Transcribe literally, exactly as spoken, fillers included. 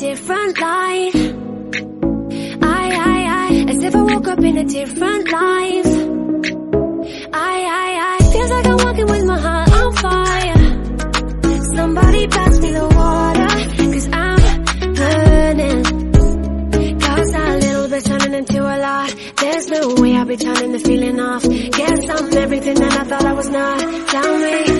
different light. I, I, I, as if I woke up in a different life. I, I, I, feels like I'm walking with my heart on fire. Somebody pass me the water, cause I'm burning. Cause a little bit turning into a lot. There's no way I'll be turning the feeling off. Guess I'm everything that I thought I was not. Tell me